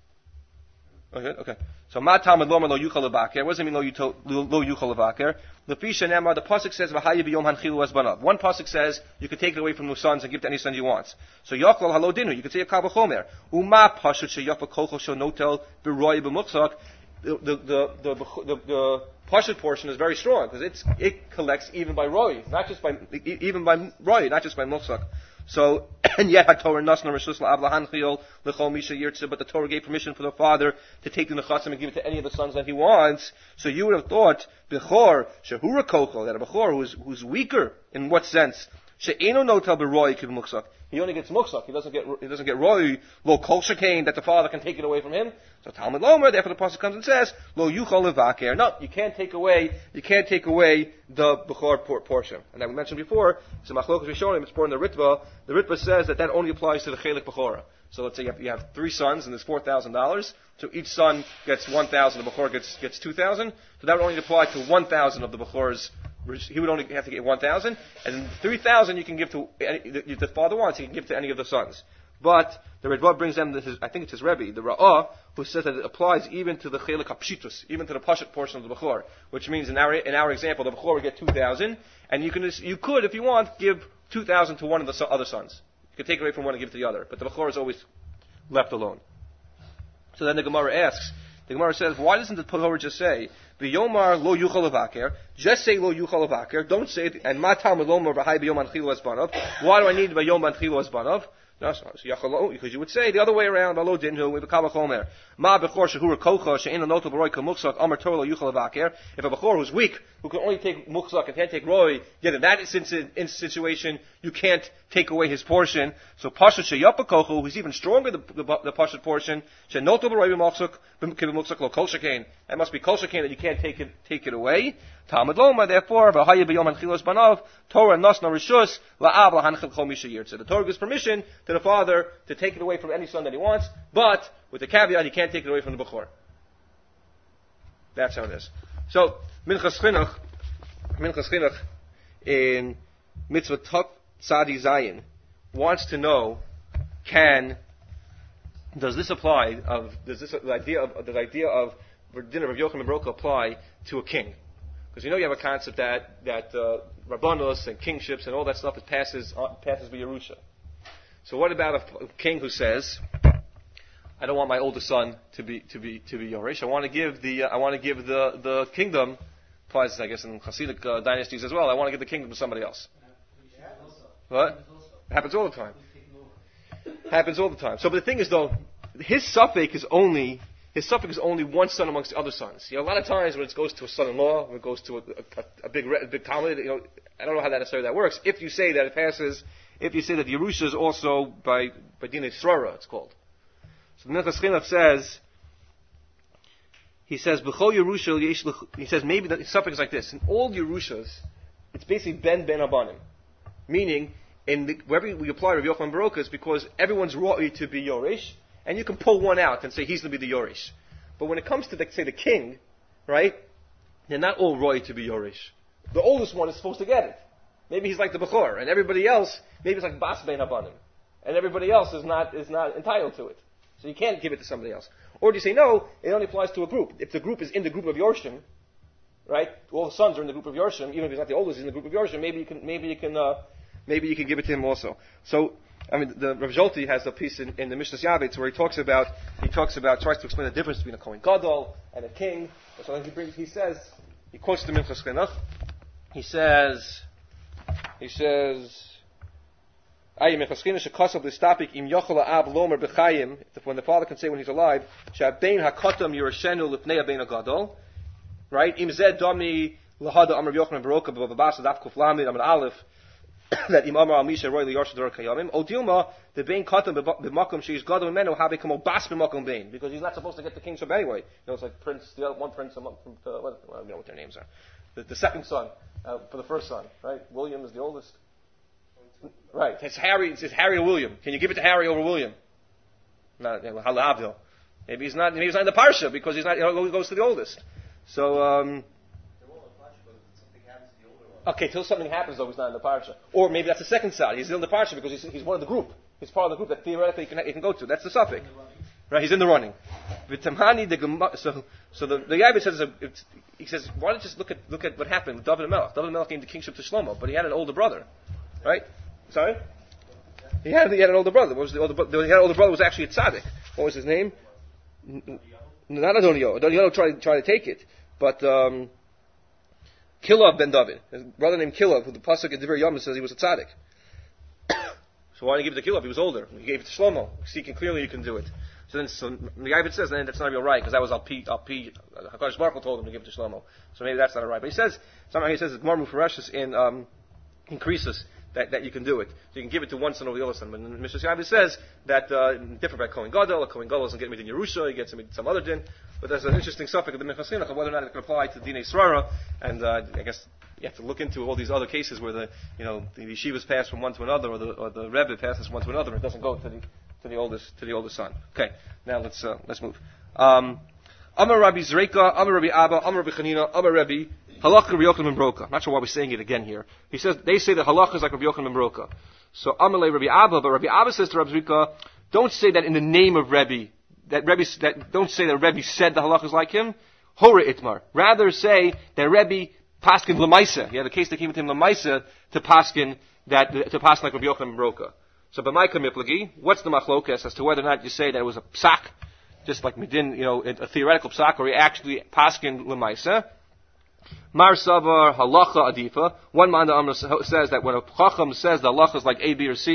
Okay, okay. So, Ma Talmud Lomar Lo Yuchal Levaker. What does it mean Lo Yuchal Levaker? The Fisha Nemar, the Pasuk says, V'haya b'yom hanchilu es banav. One Pasuk says, you can take it away from the sons and give it to any son you want. So, Yochal Halo Dinu, you can say a Kal B'chomer. Uma Pashut Sheyafa Kolchol Shel Notel B'roy B'muchzak. The, the, the, the, the, the Pashut portion is very strong, because it's, it collects even by Roy, not just by, even by Roy, not just by Muchzak. So, and yet, HaTorah Nasna Rishus La'av Lahanchil L'chol Misha Yirtze, but the Torah gave permission for the father to take the Nechasim and give it to any of the sons that he wants. So you would have thought, Bechor, Shehura Kochel, that a Bechor who's, who's weaker, in what sense? She'eno Notel B'Roy Kib Muchzak. He only gets Muchzak, he doesn't get, he doesn't get Roy, Lo Kol Shekain, that the father can take it away from him. So Talmud Lomer, therefore the Pasuk comes and says, Lo Yuchol Levaker. No, you can't take away, you can't take away the Bechor por- portion. And that we mentioned before, so Machlokas Rishonim, it's born in the Ritva. The Ritva says that that only applies to the Chelik Bechora. So let's say you have, you have three sons and there's four thousand dollars. So each son gets one thousand, the Bechor gets, gets two thousand. So that would only apply to one thousand of the Bechor's. He would only have to get one thousand, and three thousand you can give to any, the, the father wants. He can give to any of the sons. But the Ritva brings them. This is, I think it's his Rebbe, the Ra'ah, who says that it applies even to the Chelik HaPshitus, even to the Pashut portion of the Bechor, which means in our in our example, the Bechor would get two thousand, and you can you could, if you want, give two thousand to one of the so, other sons. You could take away from one and give to the other, but the Bechor is always left alone. So then the Gemara asks. The Gemara says, why doesn't the Torah just say, V'yomar lo yuchal levaker, just say lo yuchal levaker, don't say it, and ma talmud lomar v'hai b'yom anchilu es banav. Why do I need v'yom anchilu es banav? No, so yachalo, because you would say the other way around. Alo dinhu we become a chomer. Ma bechor shehur kocha she'in anotel b'roi kamuchzak amar Torah yuchal avaker. If a bechor who's weak, who can only take muchzak and can't take roi, yet in that in situation you can't take away his portion. So pashat sheyapa kocha, who's even stronger the the, the pashat portion, she'notel b'roi b'muchzak b'muchzak lo kol shekain. That must be kol shekain that you can't take it take it away. Talmud Loma, therefore, v'haya b'yom hanchilos banav Torah nasna rishus la'av lahanchel chol misha yirtze. The Torah gives permission to the father to take it away from any son that he wants, but with the caveat he can't take it away from the bechor. That's how it is. So Minchas Chinuch, Minchas Chinuch in Mitzvah Tov Tzadi Zayin wants to know: Can does this apply? Of does this the idea of the idea of dinner of Yochanan ben Broka apply to a king? Because you know you have a concept that that uh, rabbanos and kingships and all that stuff it passes uh, passes by Yerusha. So what about a king who says, "I don't want my oldest son to be to be to be Yorish. I want to give the uh, I want to give the the kingdom." Applies, I guess, in Hasidic uh, dynasties as well. I want to give the kingdom to somebody else. What? It happens all the time. Happens all the time. So, but the thing is, though, his suffix is only his suffix is only one son amongst the other sons. You know, a lot of times when it goes to a son-in-law, when it goes to a, a, a big a big Talmud, you know, I don't know how that necessarily that works. If you say that it passes, if you say that the Yerusha is also by by Dinei Srara, it's called. So the Minchas Chinuch says, he says, B'chol Yerusha, he says maybe the suffix is like this. In all Yerushas, it's basically Ben Ben Abanim. Meaning, in the, wherever we apply Rav Yochanan ben Broka, it's because everyone's ready to be Yorish, and you can pull one out and say he's going to be the Yorish. But when it comes to, the, say, the king, right, they're not all ready to be Yorish. The oldest one is supposed to get it. Maybe he's like the Bechor, and everybody else, maybe it's like Bas Ben Abanim, and everybody else is not is not entitled to it. So you can't give it to somebody else. Or do you say, no, it only applies to a group. If the group is in the group of Yorshim, right, all the sons are in the group of Yorshim, even if he's not the oldest, he's in the group of Yorshim, maybe you can, maybe you can, uh, maybe you can give it to him also. So, I mean, the Rav Zolti has a piece in, in the Mishnah Yavetz where he talks about, he talks about, tries to explain the difference between a Kohen Gadol and a king. So he brings, he says, he quotes the Minchas Chinuch. He says, he says, when the father can say when he's alive, right? That Imam Al Misha Roy Liyarsha Dor Kayamim. Odilma the Bain Katam b'Makom she's Gadol Menu have become a Bas b'Makom Bain because he's not supposed to get the kingship anyway. You know, it's like Prince, the other one Prince, from, from uh, well, I don't know what their names are. The, the second son uh, for the first son, right? William is the oldest. Right. It's Harry. It's Harry or William. Can you give it to Harry over William? Not Halavdil. Maybe he's not. Maybe he's not in the parsha because he's not. You know, he goes to the oldest. So. Um, Okay, till something happens though, he's not in the parsha. Or maybe that's the second side. He's in the parsha because he's, he's one of the group. He's part of the group that theoretically he can, he can go to. That's the suffix. Right, he's in the running. So, so the, the Yavetz says, it's, he says, why don't you just look at, look at what happened with David HaMelech. David HaMelech gave the kingship to Shlomo, but he had an older brother. Right? Sorry? He had, he had an older brother. What was the older brother? He had an older brother was actually a tzaddik. What was his name? Not Adonio. Adonio tried to, tried to take it. But, um, Kilov ben David, his brother named Kilov, who the pasuk in Divrei Yom says he was a tzaddik. So why didn't he give it to Kilov? He was older. He gave it to Shlomo. See, clearly you can do it. So then, so the Yavetz says, then that's not real right because that was Al Pi. Al Pi. Hakadosh Baruch Hu told him to give it to Shlomo. So maybe that's not right. But he says somehow he says it's more mufareshus in um, increases that, that you can do it. So you can give it to one son over the other son. But Mishnah Yavetz says that uh, different by Kohen Gadol. A Kohen Gadol doesn't get him in Yerusha. He gets him in some other din. But there's an interesting suffix of the Minchas Chinuch of whether or not it can apply to Dinei Srara, and uh, I guess you have to look into all these other cases where the you know the yeshivas pass from one to another, or the or the rebbe passes from one to another, and it doesn't go to the to the oldest to the oldest son. Okay, now let's uh, let's move. Um, Amar Rabbi Zreika, Amar Rabbi Abba, Amar Rabbi Chanina, Amar Rabbi Halacha Rabbi Yochanan ben Broka. I'm not sure why we're saying it again here. He says they say that halacha is like Rabbi Yochanan ben Broka. So Amar le Rabbi Abba, but Rabbi Abba says to Rabbi Zreika, don't say that in the name of Rebbe. That Rebbe, that don't say that Rebbe said the halachas like him. Hora itmar. Rather say that Rebbe paskin lemaisa. He had a case that came with him lemaisa to paskin that to paskin like Rabbi Yochanan ben Broka. So b'maika miplagi. What's the machlokas as to whether or not you say that it was a psak, just like midin, you know, a theoretical psak, or he actually paskin lemaisa. Mar savar halacha adifa. One man the Amr says that when a chacham says the halacha is like A, B, or C,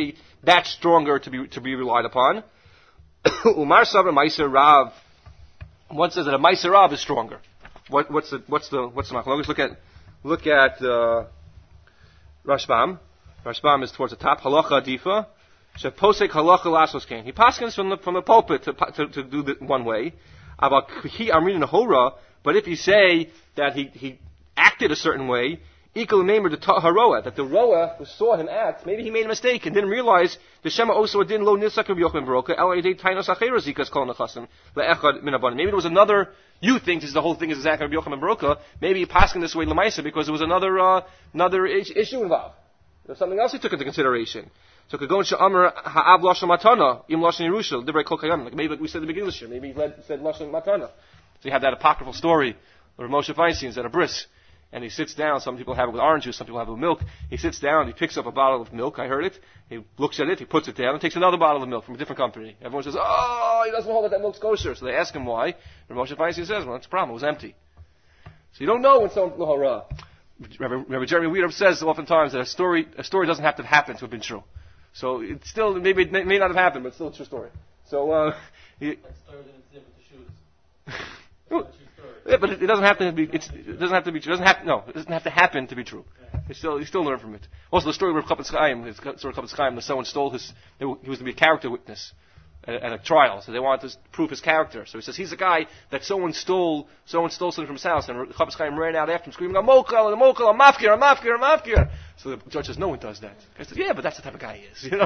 That's stronger to be to be relied upon. Umar Sabra Meiser Rav. One says that a Meiser Rav is stronger. What, what's the what's the what's the machlokes? Look at look at uh, Rashbam. Rashbam is towards the top. Halacha Adifa. Sheposek halacha lasos kain. He paskins from the from the pulpit to to, to do the one way. About he amrin hora. But if you say that he he acted a certain way, equal name the haroa, that the roa who saw him act, maybe he made a mistake and didn't realize the shema also didn't lo nisak of yochim baroka el yedei tainos acheres zikas kol nechasim leechad min abanim. Maybe there was another. You think this is the whole thing is exactly Rabbi Yochanan Barucha. Maybe he passed in this way lemaisa because there was another uh, another issue involved. There's something else he took into consideration. So it could go into Amr ha'av lashon matana im lashon Yerusha divrei kol kayam. Like maybe like we said at the beginning of this year. Maybe he led, said lashon matana. So you have that apocryphal story where Moshe Feinstein's at a bris. And he sits down. Some people have it with orange juice. Some people have it with milk. He sits down. He picks up a bottle of milk. I heard it. He looks at it. He puts it down and takes another bottle of milk from a different company. Everyone says, "Oh, he doesn't hold that that milk's kosher." So they ask him why. And Moshe Feinstein says, "Well, that's the problem. It was empty." So you don't know when someone l'hara. Rabbi Jeremy Wieder says oftentimes that a story a story doesn't have to happen to have been true. So it still maybe it may not have happened, but it's still a true story. So uh, he, Like stories in the with the shoes. Yeah, but it, it doesn't have to be. It's, it doesn't have to be. It doesn't have. No, it doesn't have to happen to be true. You still, you still learn from it. Also, the story of Chafetz Chaim, his story of Chafetz Chaim, that someone stole his. He was going to be a character witness at, at a trial, so they wanted to prove his character. So he says he's a guy that someone stole. Someone stole something from his house, and Chafetz Chaim ran out after him, screaming, "I'm mokal, I'm mokal, I'm mafkir, I'm mafkir, I'm mafkir." So the judge says, "No one does that." The guy says, "Yeah, but that's the type of guy he is." You know.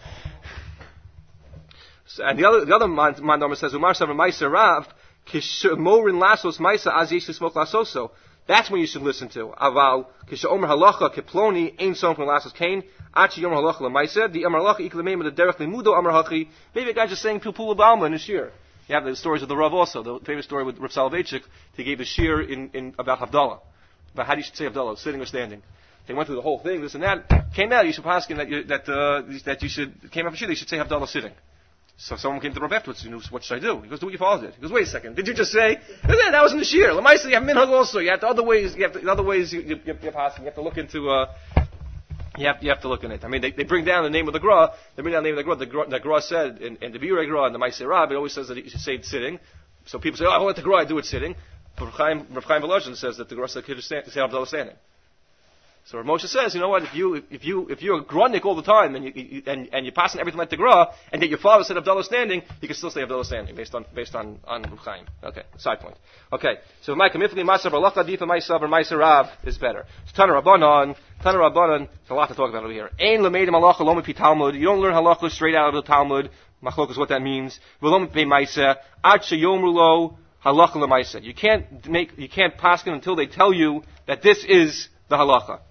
So, and the other, the other mandama says, "Umar Savar Meiser Rav." That's when you should listen to. Aval kishomer halacha keploni ein som from lasos kain achi yomer halacha lemaisa the amar halacha iklemem the derech limudo amar hachi. Maybe a guy just saying pilpul balma in a shir. You have the stories of the Rav also, the famous story with Rav Soloveitchik. He gave a shir in, in about Havdalah, about how you should say Havdalah, sitting or standing. They went through the whole thing, this and that. Came out, you should pass that you, that uh, that you should came out for shir. You should say Havdalah sitting. So someone came to the Rav afterwards, you know, what should I do? He goes, do what your father did. He goes, wait a second, did you just say? Yeah, that was in the shir. Lamaisa, you have minhag also. You have to, other ways, you have to, in other ways, you, you, you, you, have to, you have to look into, uh, you have, you have to look in it. I mean, they, they bring down the name of the Gra, they bring down the name of the Gra, the Gra, the Gra said, in, in the Birei Gra and the Maaseh Rab, it always says that you should say it sitting. So people say, oh, I want the Gra, I do it sitting. But Rav Chaim, Rav Chaim Volozhin says that the Gra said, to say Havdalah standing. So Rav Moshe says, you know what? If you if you if you're a grunnik all the time and you, you and and you're passing everything like the Gra, and yet your father said Havdalah standing, you can still say Havdalah standing based on based on on Rav Chaim. Okay, side point. Okay, so my kamifli masav halacha difa ma'asav or ma'aser Rav is better. So Tana Rabbanon, Tana Rabbanon. There's a lot to talk about over here. Ein lemeidim halacha lo mipi Talmud. You don't learn halacha straight out of the Talmud. Machlok is what that means. V'lo mipi ma'aser ad sheyomru lo halacha lemaisa. You can't make you can't paskin until they tell you that this is the halacha.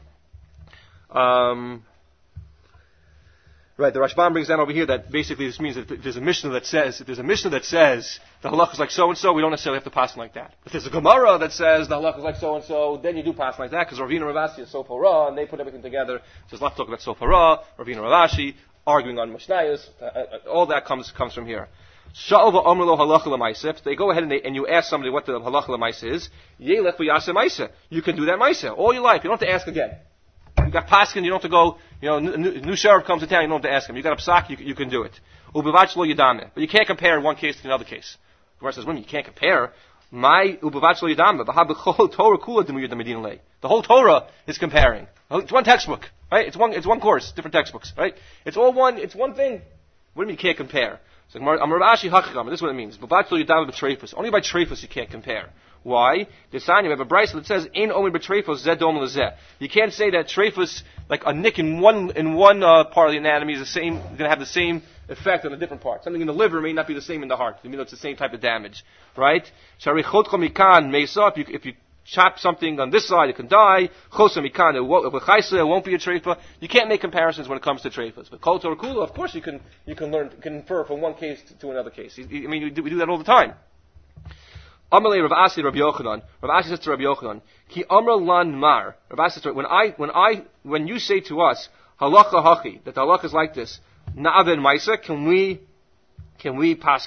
Um, right, the Rashbam brings down over here that basically this means that if there's a Mishnah that says, if there's a Mishnah that says the halach is like so and so, we don't necessarily have to pass like that. If there's a Gemara that says the halach is like so and so, then you do pass like that because Ravina Ravasi is Sofara and they put everything together. So there's a lot to talk about Sofara, Ravina Ravashi, arguing on Mishnayos, uh, uh, all that comes comes from here. Sha'ova Omrlo halacha l'maisa. They go ahead and, they, and you ask somebody what the halacha l'maisa is. Yelech v'yaseh maisa. You can do that maisa all your life. You don't have to ask again. You got paskin, you don't have to go, you know, new, new sheriff comes to town, you don't have to ask him. You got a psak, you, you can do it. Ubivach lo yadame. But you can't compare one case to another case. The Gemara says, women, you can't compare. My ubivach lo yadame. V'ha Torah kula demuyad medina lei. The whole Torah is comparing. It's one textbook, right? It's one, it's one course, different textbooks, right? It's all one, it's one thing. What do you mean you can't compare? So, Amar Rashi Hachigam, this is what it means. Ubivach lo yadame b'treifus. Only by treifus you can't compare. Why? The sign you have a brayso that says in omi b'treifos zeh dom lezeh. You can't say that treifos, like a nick in one in one uh, part of the anatomy, is the same, going to have the same effect on a different part. Something in the liver may not be the same in the heart. You know, it's the same type of damage, right? Shari chotcha mikan mesa. If you if you chop something on this side, it can die. Chosa mikan, it won't be a treifa. You can't make comparisons when it comes to treifos. But kol Torah kula, of course, you can you can learn can infer from one case to, to another case. I mean, we do, we do that all the time. Amalei Rav Asi Rav Yochanan. Rav Asi says to Rav Yochanan, Ki Amra Lan Mar. Rav Asi says, when I, when I, when you say to us, Halacha Hachi, that the halacha is like this, Na'aven Maisa, can we, can we paskin?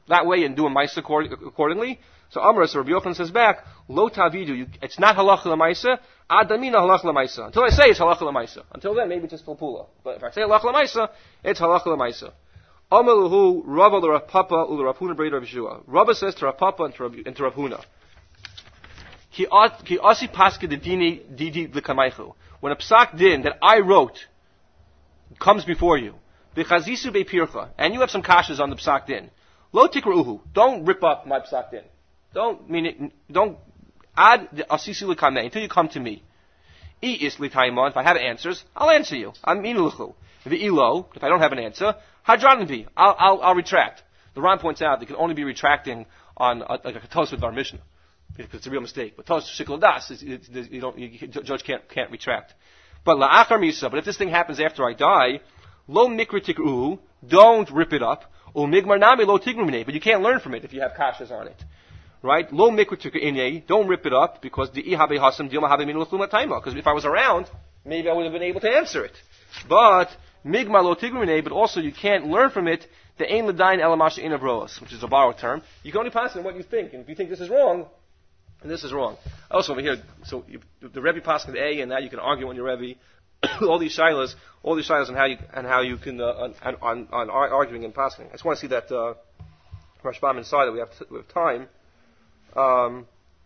that way and do a Maisa accordingly. So Amar, so Rabbi Yochanan says back, Lo Tavidu, you, it's not Halacha L'Maisa, Adamina Halacha L'Maisa. Until I say it's Halacha L'Maisa. Until then, maybe it's just Pilpula. But if I say Halacha L'Maisa, it's Halacha L'Maisa. Amar Lahu, Rava L'Rav Papa, Ulu Rav Huna Breda Rav Yeshua. Rava says to Rav Papa and to Rav, and to Rav Huna, Ki Asi Paske de Dini Didi L'Kamaychu. When a Psak Din that I wrote comes before you, V'chazisu Be'pircha, and you have some kashas on the Psak Din, Lo Tikruhu, don't rip up my Psak Din. Don't mean it, don't add the Asisu L'Kameh until you come to me. I is L'Taimon, if I have answers, I'll answer you. I'm Inuluchu. V'ilo, if I don't have an answer, Hadran bi, I'll, I'll, I'll retract. The Ran points out they can only be retracting on a, like a Tos with our Mishnah. Because it's a real mistake. But Tos Shikol Das, you don't, you, judge can't, can't retract. But La'achar Misa, but if this thing happens after I die, Lo Mikra Tikruhu, don't rip it up. Or Migmar Nami Lo Tigrumine, but you can't learn from it if you have kashas on it. Right? Lo Mikra Tikruhu, don't rip it up, because the Ihabe Hasam Dilma Habe Minu L'chuma Taima. Because if I was around, maybe I would have been able to answer it. But, Migmar Lo Tigrumine, but also you can't learn from it, the Ein L'dain Elamash Ein Avroas, which is a borrowed term. You can only pass on what you think, and if you think this is wrong, and this is wrong. Also over here, so you, the Rebbe passed with A, and now you can argue on your Rebbe. all these shilas, all these shilas, and how you and how you can uh, on, on, on arguing and passing. I just want to see that uh, Rashbam inside that we have t- we have time. Um,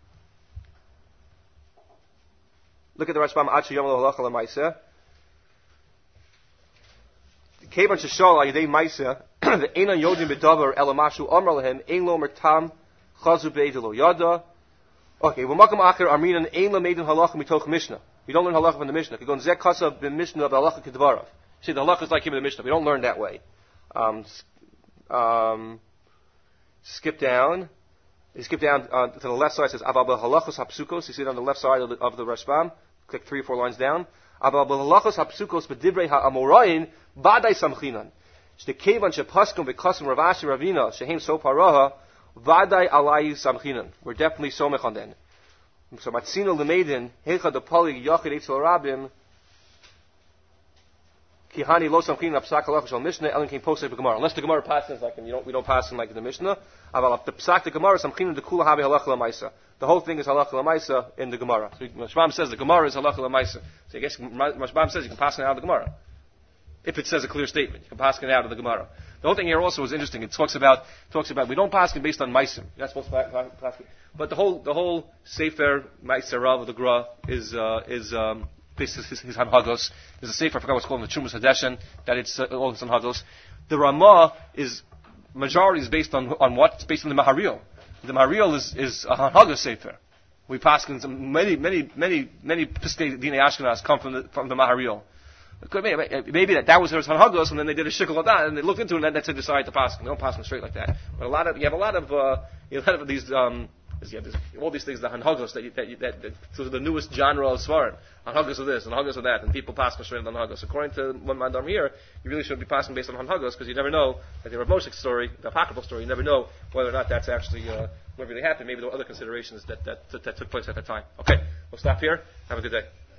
look at the Rashbam Achi Yom Lo Halacha LaMaisa. Kevan Sheshal Ayidei Maisa the Einan Yodim Bedavar Elamashu Amar Lehem Ein Lo Mertam Chazu Beid Lo Yada. Okay, V'Makam Acher Arminan Ein Lo Meidin Halacha Mitoch Mishnah. We don't learn halacha from the Mishnah. We go on Zek Kasav the Mishnah of halacha kedvarav. See, the halacha is like him in the Mishnah. We don't learn that way. Um, um, skip down. You skip down uh, to the left side. It says Aval halachos hapsukos. You see it on the left side of the, of the Rashbam. Click three or four lines down. Aval halachos hapsukos b'divrei ha'amorayin vaday samchinan. Shtekevan shepaskum v'kasum ravashi ravina shehem so paraha vaday alayi samchinan. We're definitely somech on them. So Matzino Lemedin, Hecha the Pali Yachid Eitzel Rabim, Kihani Lo Samchin Apsak Halach Shal Mishnah, Ellen came posted the Gemara. Unless the Gemara passes like him, you don't, we don't pass him like the Mishnah. Aval the Psak the Gemara Samchin the Kula Havi Halach LaMaisa. The whole thing is Halach LaMaisa in the Gemara. So Mashbam says the Gemara is Halach LaMaisa. So I guess Mashbam says you can pass it out of the Gemara. If it says a clear statement, you can pass it out of the Gemara. The whole thing here also is interesting. It talks about talks about we don't pass it based on Maisim. You're not supposed to pass it. But the whole the whole Sefer Maiser Rav of the Gra is uh, is um, based his, his Hanhagos. There's a Sefer I forgot what's called the Chumas Hadeshen that it's uh, all his Hanhagos. The Ramah is majority is based on on what? It's based on the Maharil. The Maharil is is a Hanhagos Sefer. We pass in many many many many Piskei Dinei Ashkenaz come from the from the Maharil. Maybe that that was their Hanhagos, and then they did a shikol that, and they looked into it, and that's it. Decided to pass. They don't pass them straight like that. But a lot of you have a lot of uh, you have a lot of these um, you have this, all these things, the Hanhagos that you, that, you, that, that so the newest genre of Svarim. Hanhagos of this, Hanhagos of that, and people pass them straight on Hanhagos. According to one Mandam here, you really shouldn't be passing based on Hanhagos because you never know. Like the Rav Moshe story, the apocryphal story, you never know whether or not that's actually uh, what really happened. Maybe there were other considerations that that, that that took place at that time. Okay, we'll stop here. Have a good day.